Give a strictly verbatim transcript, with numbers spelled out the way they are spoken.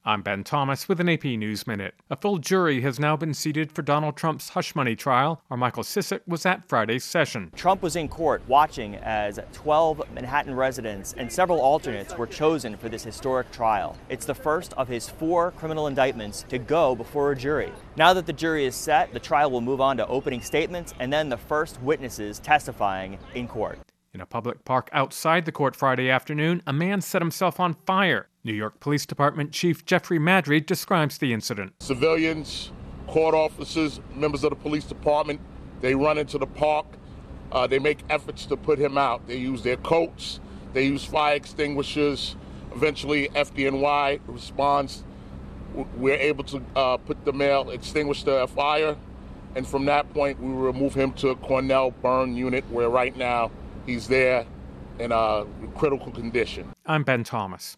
I'm Ben Thomas with an A P News Minute. A full jury has now been seated for Donald Trump's hush money trial. Our Michael Sisak was at Friday's session. Trump was in court watching as twelve Manhattan residents and several alternates were chosen for this historic trial. It's the first of his four criminal indictments to go before a jury. Now that the jury is set, the trial will move on to opening statements and then the first witnesses testifying in court. In a public park outside the court Friday afternoon, a man set himself on fire. New York Police Department Chief Jeffrey Madry describes the incident. Civilians, court officers, members of the police department, they run into the park. Uh, they make efforts to put him out. They use their coats. They use fire extinguishers. Eventually, F D N Y responds. We're able to uh, put the male, extinguish the fire. And from that point, we remove him to a Cornell burn unit where right now he's there in a critical condition. I'm Ben Thomas.